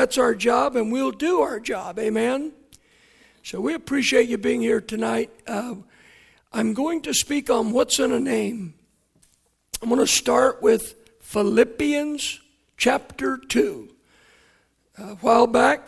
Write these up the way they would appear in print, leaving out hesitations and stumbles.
that's our job, and we'll do our job. Amen? So we appreciate you being here tonight. I'm going to speak on what's in a name. I'm going to start with Philippians chapter 2. A while back,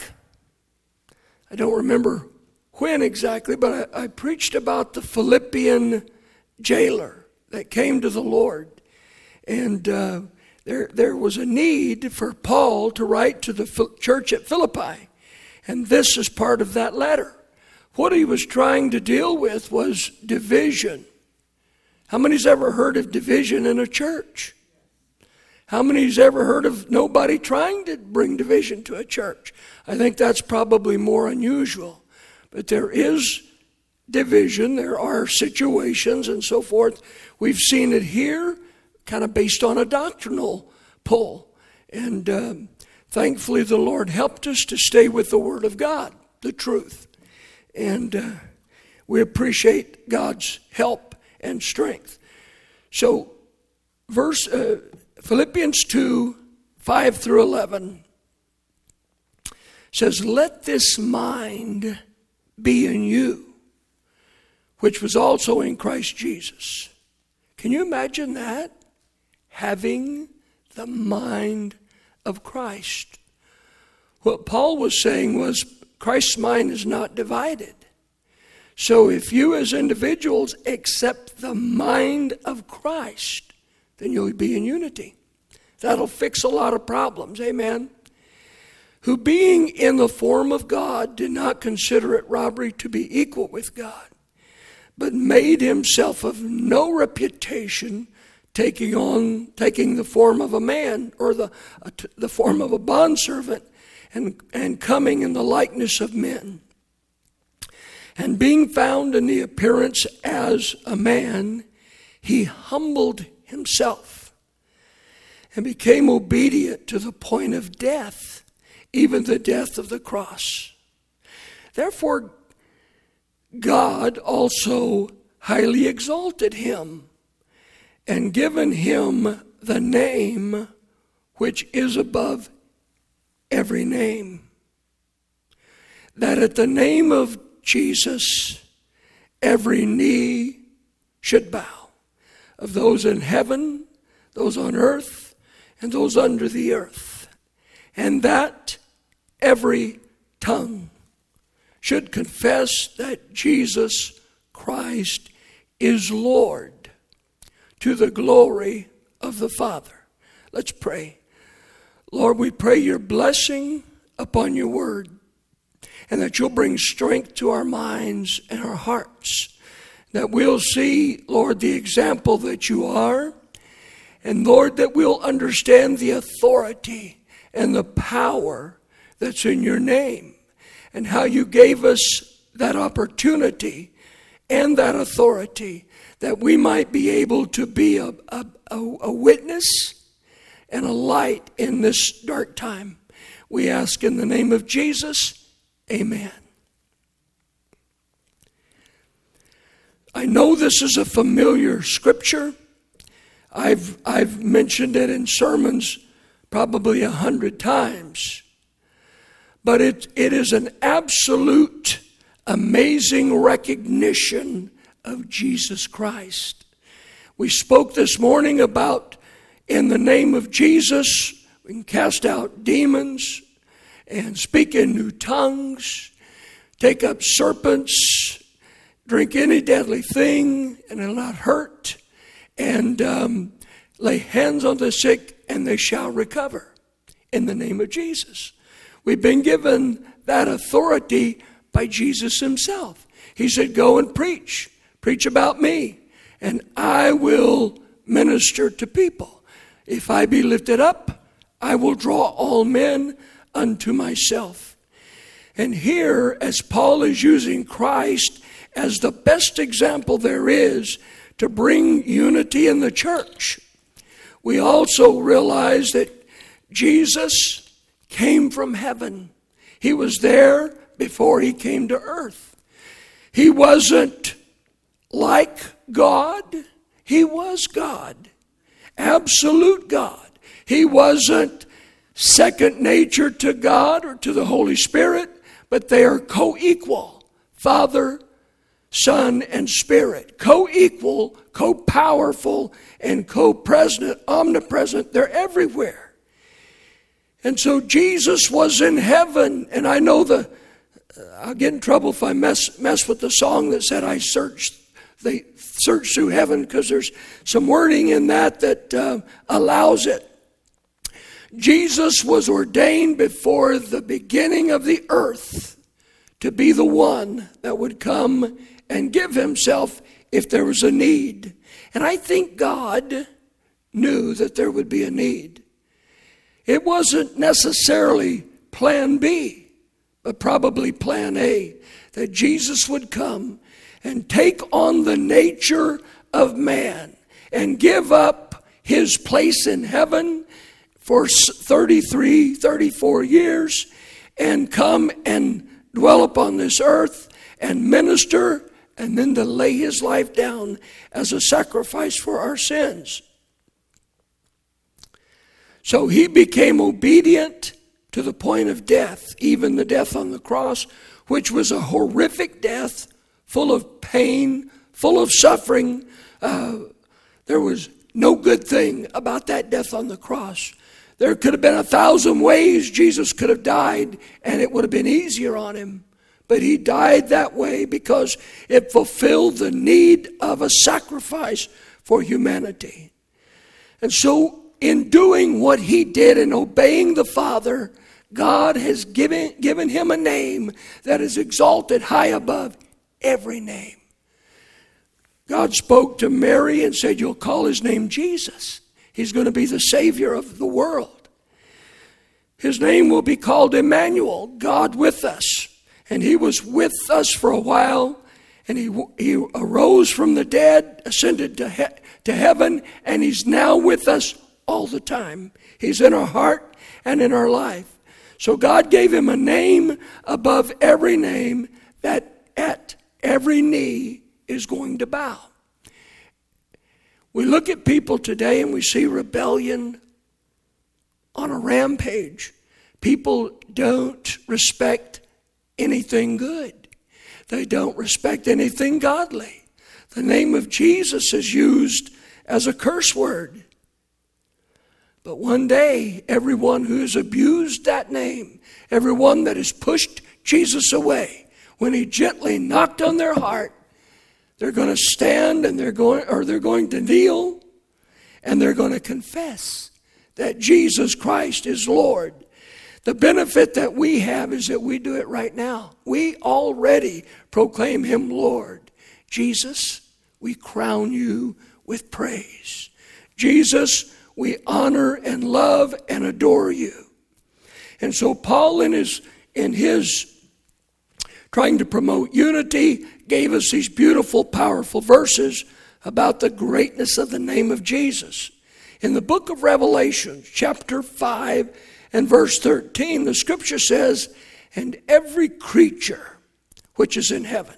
I don't remember when exactly, but I preached about the Philippian jailer that came to the Lord. And there was a need for Paul to write to the church at Philippi. And this is part of that letter. What he was trying to deal with was division. How many's ever heard of division in a church? How many's ever heard of nobody trying to bring division to a church? I think that's probably more unusual. But there is division. There are situations and so forth. We've seen it here, kind of based on a doctrinal pull. And thankfully the Lord helped us to stay with the Word of God, the truth. And we appreciate God's help and strength. So Philippians 2, 5 through 11 says, "Let this mind be in you, which was also in Christ Jesus." Can you imagine that? Having the mind of Christ. What Paul was saying was Christ's mind is not divided. So if you as individuals accept the mind of Christ, then you'll be in unity. That'll fix a lot of problems. Amen. Who being in the form of God did not consider it robbery to be equal with God, but made himself of no reputation, taking the form of a man, or the form of a bondservant, and coming in the likeness of men. And being found in the appearance as a man, he humbled himself and became obedient to the point of death, even the death of the cross. Therefore, God also highly exalted him and given him the name which is above every name, that at the name of Jesus every knee should bow, of those in heaven, those on earth, and those under the earth, and that every tongue should confess that Jesus Christ is Lord, to the glory of the Father. Let's pray. Lord, we pray your blessing upon your word, and that you'll bring strength to our minds and our hearts, that we'll see, Lord, the example that you are, and Lord, that we'll understand the authority and the power that's in your name, and how you gave us that opportunity and that authority, that we might be able to be a witness and a light in this dark time. We ask in the name of Jesus, amen. I know this is a familiar scripture. I've mentioned it in sermons probably 100 times. But it is an absolute amazing recognition of Jesus Christ. We spoke this morning about in the name of Jesus, we can cast out demons and speak in new tongues, take up serpents, drink any deadly thing, and it'll not hurt, and lay hands on the sick, and they shall recover in the name of Jesus. We've been given that authority by Jesus himself. He said, go and preach about me, and I will minister to people. If I be lifted up, I will draw all men unto myself. And here, as Paul is using Christ as the best example there is to bring unity in the church, we also realize that Jesus came from heaven. He was there before he came to earth. He wasn't like God. He was God. Absolute God. He wasn't second nature to God or to the Holy Spirit, but they are co-equal. Father, Son, and Spirit. Co-equal, co-powerful, and co-present, omnipresent. They're everywhere. And so Jesus was in heaven. And I know I'll get in trouble if I mess with the song that said they search through heaven, because there's some wording in that allows it. Jesus was ordained before the beginning of the earth to be the one that would come and give himself if there was a need. And I think God knew that there would be a need. It wasn't necessarily plan B, but probably plan A, that Jesus would come and take on the nature of man and give up his place in heaven for 33, 34 years and come and dwell upon this earth and minister, and then to lay his life down as a sacrifice for our sins. So he became obedient to the point of death, even the death on the cross, which was a horrific death, full of pain, full of suffering. There was no good thing about that death on the cross. There could have been 1,000 ways Jesus could have died, and it would have been easier on him. But he died that way because it fulfilled the need of a sacrifice for humanity. And so in doing what he did and obeying the Father, God has given him a name that is exalted high above every name. God spoke to Mary and said, "You'll call his name Jesus. He's going to be the Savior of the world. His name will be called Emmanuel, God with us." And he was with us for a while, and he arose from the dead, ascended to heaven, and he's now with us all the time. He's in our heart and in our life. So God gave him a name above every name, that at every knee is going to bow. We look at people today and we see rebellion on a rampage. People don't respect anything good. They don't respect anything godly. The name of Jesus is used as a curse word. But one day, everyone who has abused that name, everyone that has pushed Jesus away, when he gently knocked on their heart, they're going to stand and they're going to kneel, and they're going to confess that Jesus Christ is Lord. The benefit that we have is that we do it right now. We already proclaim him Lord. Jesus, we crown you with praise. Jesus, we honor and love and adore you. And so Paul, in his trying to promote unity, gave us these beautiful, powerful verses about the greatness of the name of Jesus. In the book of Revelation, chapter 5 and verse 13, the scripture says, "And every creature which is in heaven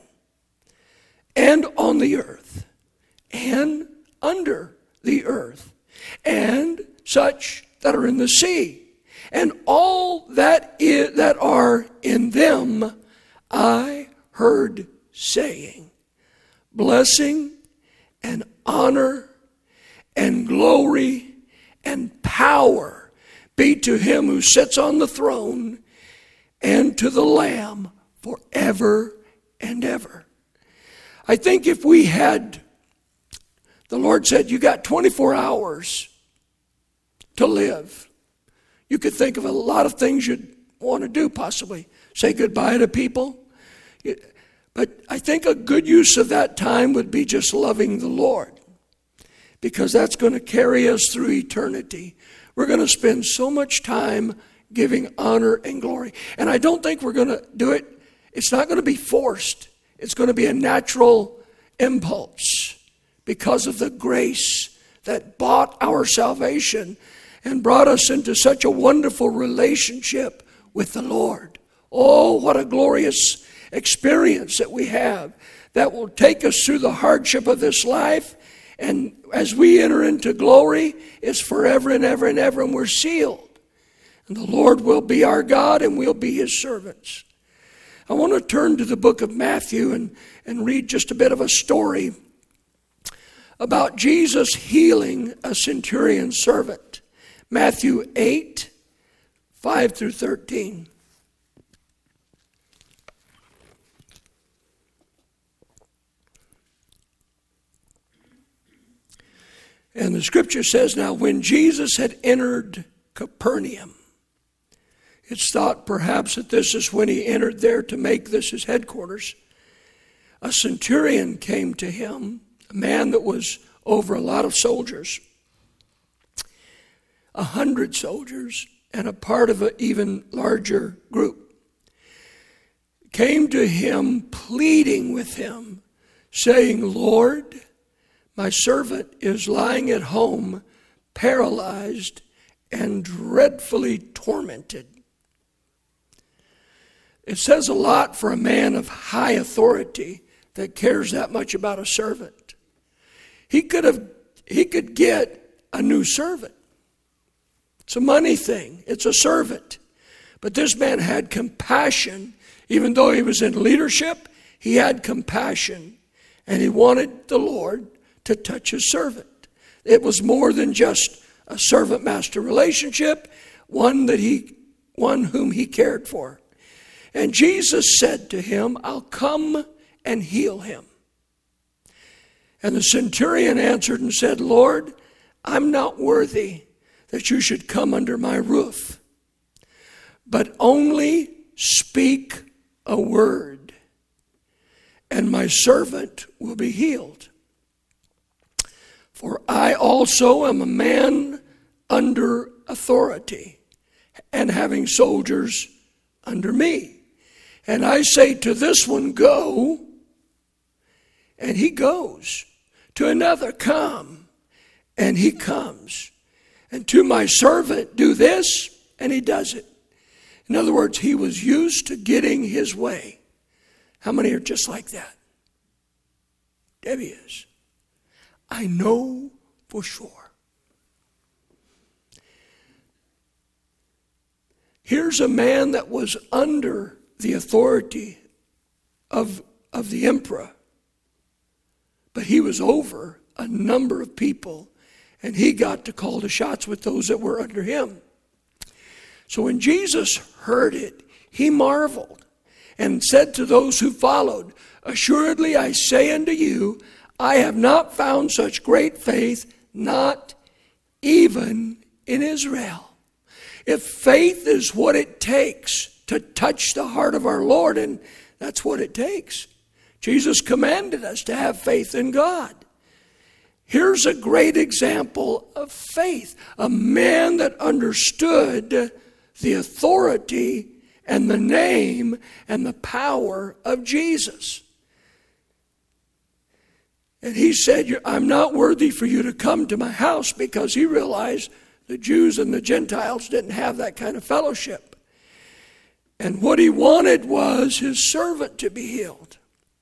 and on the earth and under the earth and such that are in the sea and all that are in them, I heard saying, blessing and honor and glory and power be to him who sits on the throne and to the Lamb forever and ever." I think if we had, the Lord said, you got 24 hours to live. You could think of a lot of things you'd want to do, possibly. Say goodbye to people. But I think a good use of that time would be just loving the Lord, because that's going to carry us through eternity. We're going to spend so much time giving honor and glory. And I don't think we're going to do it. It's not going to be forced. It's going to be a natural impulse because of the grace that bought our salvation and brought us into such a wonderful relationship with the Lord. Oh, what a glorious experience that we have that will take us through the hardship of this life. And as we enter into glory, it's forever and ever and ever, and we're sealed. And the Lord will be our God, and we'll be his servants. I want to turn to the book of Matthew and read just a bit of a story about Jesus healing a centurion servant. Matthew 8, 5 through 13. And the scripture says, now when Jesus had entered Capernaum, it's thought perhaps that this is when he entered there to make this his headquarters. A centurion came to him, a man that was over a lot of soldiers, 100 soldiers, and a part of an even larger group. Came to him pleading with him, saying, Lord, my servant is lying at home, paralyzed and dreadfully tormented. It says a lot for a man of high authority that cares that much about a servant. He could get a new servant. It's a money thing. It's a servant. But this man had compassion. Even though he was in leadership, he had compassion. And he wanted the Lord to touch his servant. It was more than just a servant-master relationship, one whom he cared for. And Jesus said to him, I'll come and heal him. And the centurion answered and said, Lord, I'm not worthy that you should come under my roof, but only speak a word, and my servant will be healed. For I also am a man under authority, and having soldiers under me. And I say to this one, go, and he goes. To another, come, and he comes. And to my servant, do this, and he does it. In other words, he was used to getting his way. How many are just like that? Debbie is. I know for sure. Here's a man that was under the authority of the emperor, but he was over a number of people, and he got to call the shots with those that were under him. So when Jesus heard it, he marveled and said to those who followed, assuredly I say unto you, I have not found such great faith, not even in Israel. If faith is what it takes to touch the heart of our Lord, and that's what it takes. Jesus commanded us to have faith in God. Here's a great example of faith. A man that understood the authority and the name and the power of Jesus. And he said, I'm not worthy for you to come to my house, because he realized the Jews and the Gentiles didn't have that kind of fellowship. And what he wanted was his servant to be healed.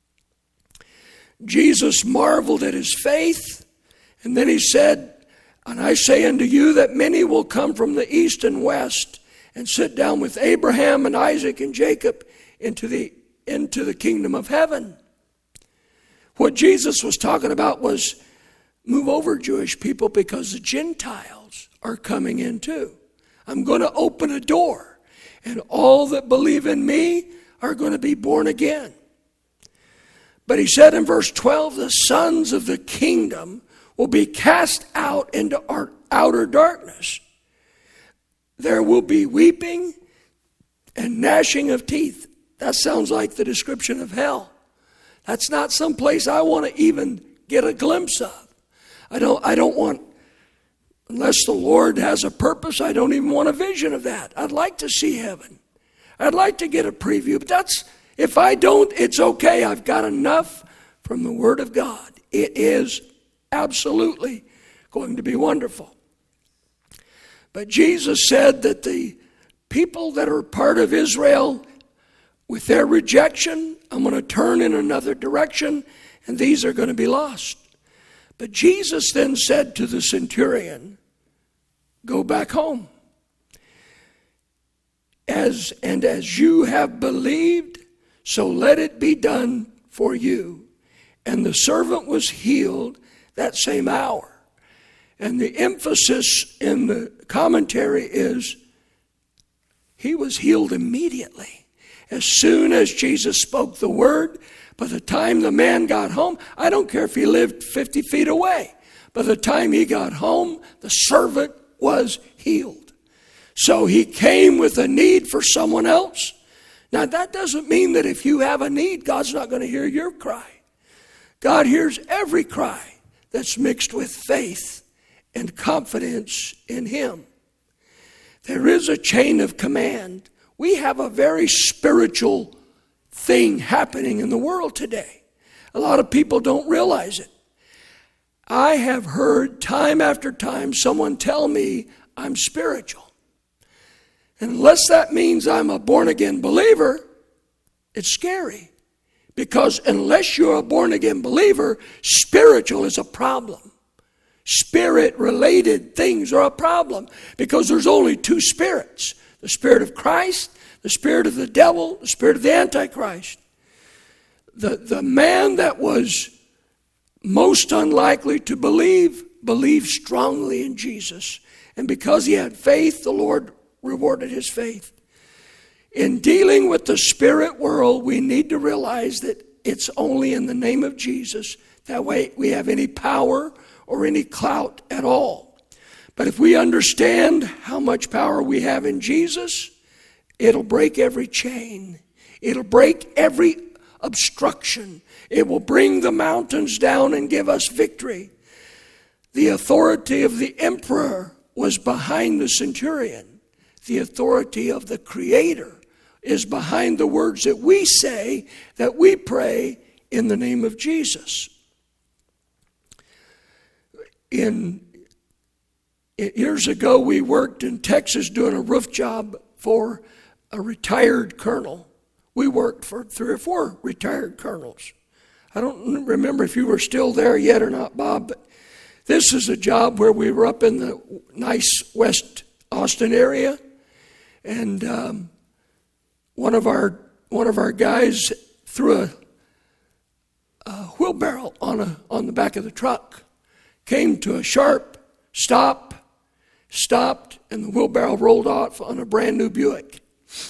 Jesus marveled at his faith, and then he said, and I say unto you that many will come from the east and west and sit down with Abraham and Isaac and Jacob into the kingdom of heaven. What Jesus was talking about was move over, Jewish people, because the Gentiles are coming in too. I'm going to open a door. And all that believe in me are going to be born again. But he said in verse 12, the sons of the kingdom will be cast out into outer darkness. There will be weeping and gnashing of teeth. That sounds like the description of hell. That's not some place I want to even get a glimpse of. I don't want, unless the Lord has a purpose, I don't even want a vision of that. I'd like to see heaven. I'd like to get a preview. But if I don't, it's okay. I've got enough from the Word of God. It is absolutely going to be wonderful. But Jesus said that the people that are part of Israel, with their rejection, I'm going to turn in another direction, and these are going to be lost. But Jesus then said to the centurion, go back home. as you have believed, so let it be done for you. And the servant was healed that same hour. And the emphasis in the commentary is he was healed immediately. As soon as Jesus spoke the word, by the time the man got home, I don't care if he lived 50 feet away. By the time he got home, the servant was healed. So he came with a need for someone else. Now that doesn't mean that if you have a need, God's not going to hear your cry. God hears every cry that's mixed with faith and confidence in him. There is a chain of command. We have a very spiritual thing happening in the world today. A lot of people don't realize it. I have heard time after time someone tell me I'm spiritual. And unless that means I'm a born-again believer, it's scary. Because unless you're a born-again believer, spiritual is a problem. Spirit-related things are a problem. Because there's only two spirits. The spirit of Christ, the spirit of the devil, the spirit of the Antichrist. The man that was most unlikely to believed strongly in Jesus. And because he had faith, the Lord rewarded his faith. In dealing with the spirit world, we need to realize that it's only in the name of Jesus that way we have any power or any clout at all. But if we understand how much power we have in Jesus, it'll break every chain. It'll break every obstruction. It will bring the mountains down and give us victory. The authority of the emperor was behind the centurion. The authority of the Creator is behind the words that we say, that we pray in the name of Jesus. Years ago, we worked in Texas doing a roof job for a retired colonel. We worked for 3 or 4 retired colonels. I don't remember if you were still there yet or not, Bob, but this is a job where we were up in the nice West Austin area, and one of our guys threw a wheelbarrow on the back of the truck, came to a sharp stop, stopped, and the wheelbarrow rolled off on a brand new Buick.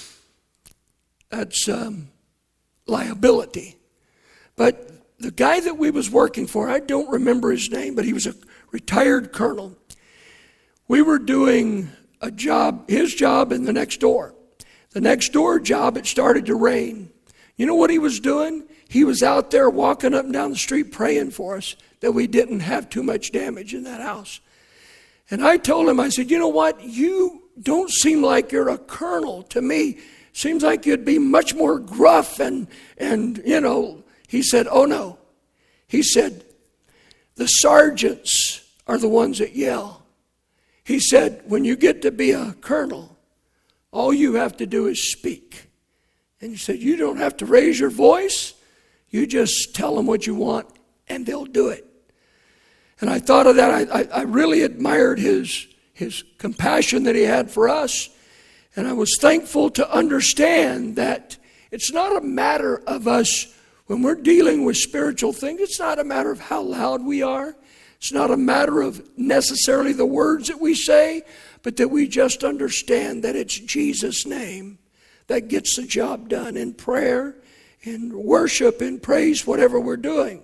That's liability. But the guy that we was working for, I don't remember his name, but he was a retired colonel. We were doing a job, his job in the next door. The next door job, it started to rain. You know what he was doing? He was out there walking up and down the street praying for us that we didn't have too much damage in that house. And I told him, I said, you know what? You don't seem like you're a colonel to me. Seems like you'd be much more gruff and you know. He said, oh no. He said, the sergeants are the ones that yell. He said, when you get to be a colonel, all you have to do is speak. And he said, you don't have to raise your voice. You just tell them what you want and they'll do it. And I thought of that. I really admired his compassion that he had for us. And I was thankful to understand that it's not a matter of us, when we're dealing with spiritual things, it's not a matter of how loud we are. It's not a matter of necessarily the words that we say, but that we just understand that it's Jesus' name that gets the job done in prayer, in worship, in praise, whatever we're doing.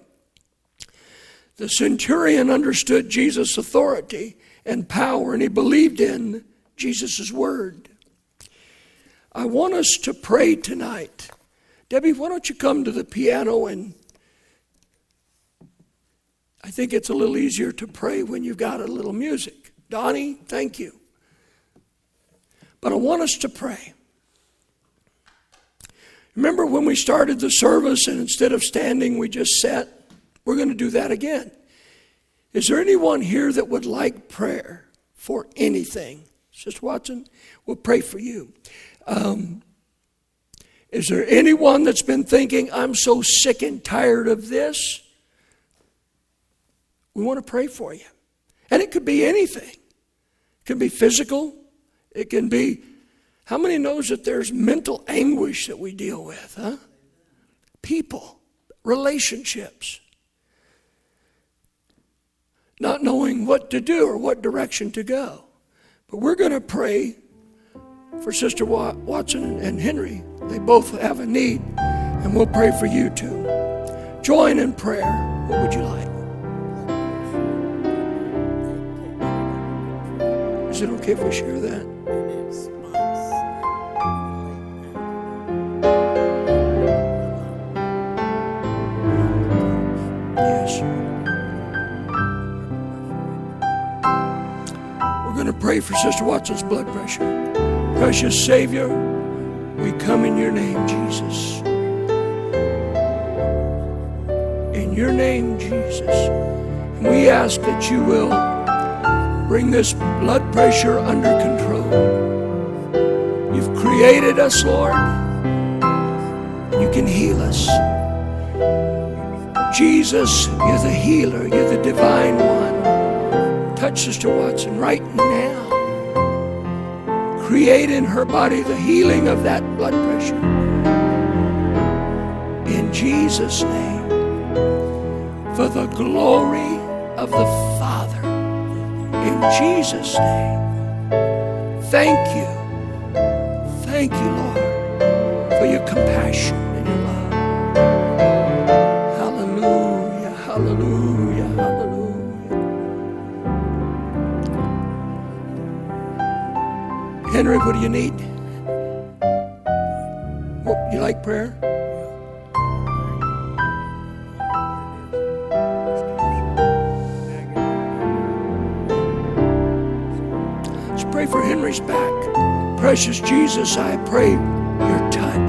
The centurion understood Jesus' authority and power, and he believed in Jesus' word. I want us to pray tonight. Debbie, why don't you come to the piano? And I think it's a little easier to pray when you've got a little music. Donnie, thank you. But I want us to pray. Remember when we started the service and instead of standing, we just sat? We're going to do that again. Is there anyone here that would like prayer for anything? Sister Watson, we'll pray for you. Is there anyone that's been thinking, I'm so sick and tired of this? We want to pray for you. And it could be anything. It can be physical. It can be How many knows that there's mental anguish that we deal with, huh? People, relationships. Not knowing what to do or what direction to go. But we're going to pray for Sister Watson and Henry. They both have a need, and we'll pray for you too. Join in prayer. What would you like? Is it okay if we share that? Yes. We're going to pray for Sister Watson's blood pressure. Precious Savior, we come in your name, Jesus. In your name, Jesus. And we ask that you will bring this blood pressure under control. You've created us, Lord, and you can heal us. Jesus, you're the healer. You're the divine one. Touch Sister Watson right now. Create in her body the healing of that blood pressure. In Jesus' name. For the glory of the Father. In Jesus' name. Thank you. Thank you, Lord, for your compassion and your love. Hallelujah, hallelujah, hallelujah. Henry, what do you need? What, you like prayer? Let's pray for Henry's back. Precious Jesus, I pray your touch.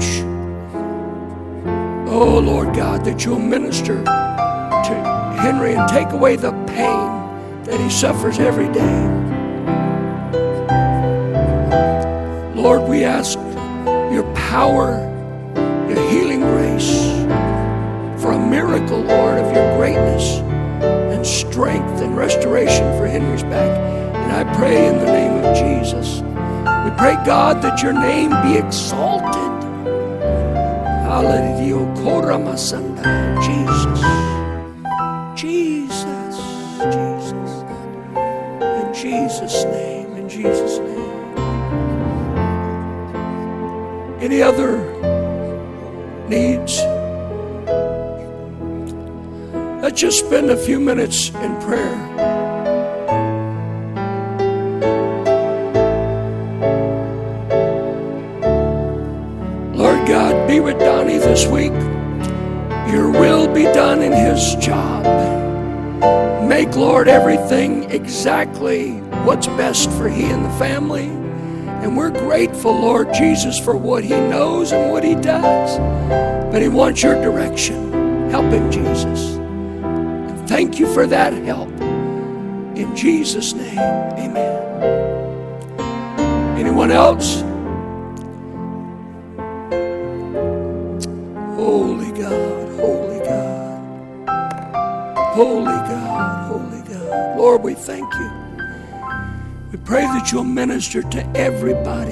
Oh, Lord God, that you'll minister to Henry and take away the pain that he suffers every day. Lord, we ask your power, your healing grace for a miracle, Lord, of your greatness and strength and restoration for Henry's back. And I pray in the name of Jesus. We pray, God, that your name be exalted. Hallelujah. Jesus. Jesus. Jesus. In Jesus' name. In Jesus' name. Any other needs? Let's just spend a few minutes in prayer. Lord God, be with Donnie this week. Your will be done in his job. Make, Lord, everything exactly what's best for he and the family. And we're grateful, Lord Jesus, for what he knows and what he does. But he wants your direction. Help him, Jesus. And thank you for that help. In Jesus' name, amen. Anyone else? Holy God, holy God. Holy God, holy God. Lord, we thank you. We pray that you'll minister to everybody.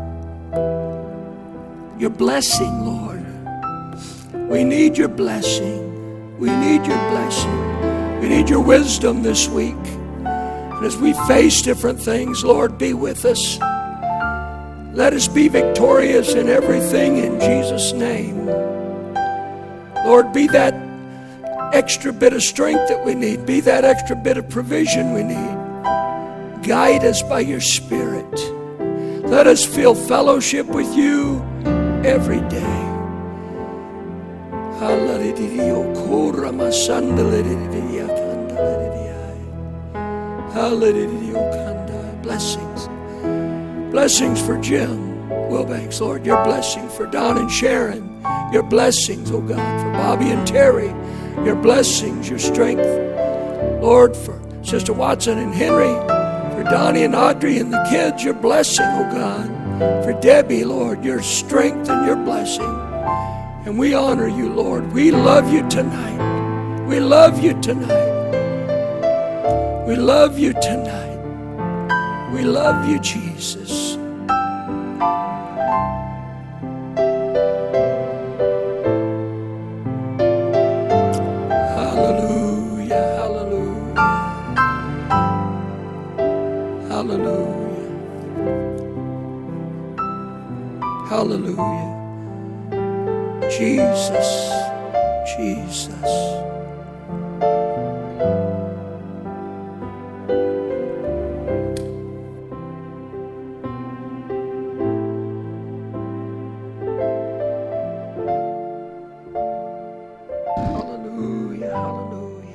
Your blessing, Lord. We need your blessing. We need your blessing. We need your wisdom this week. And as we face different things, Lord, be with us. Let us be victorious in everything in Jesus' name. Lord, be that extra bit of strength that we need. Be that extra bit of provision we need. Guide us by your Spirit. Let us feel fellowship with you every day. Blessings. Blessings for Jim Wilbanks, Lord. Your blessing for Don and Sharon. Your blessings, oh God, for Bobby and Terry. Your blessings, your strength. Lord, for Sister Watson and Henry. For Donnie and Audrey and the kids, your blessing, oh God. For Debbie, Lord, your strength and your blessing. And we honor you, Lord. We love you tonight. We love you tonight. We love you tonight. We love you, Jesus. Jesus, Jesus. Hallelujah, hallelujah.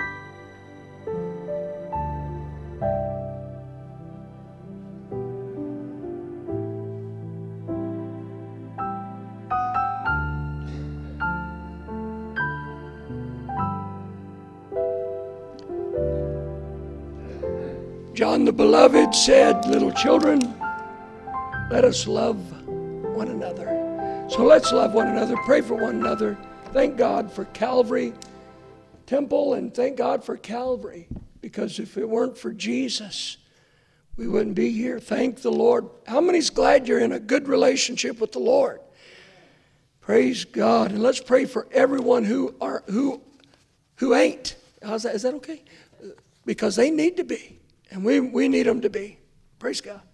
John the Beloved said, little children, let us love one another. So let's love one another, pray for one another. Thank God for Calvary Temple and thank God for Calvary. Because if it weren't for Jesus, we wouldn't be here. Thank the Lord. How many's glad you're in a good relationship with the Lord? Praise God. And let's pray for everyone who ain't. Is that okay? Because they need to be. And we need them to be. Praise God.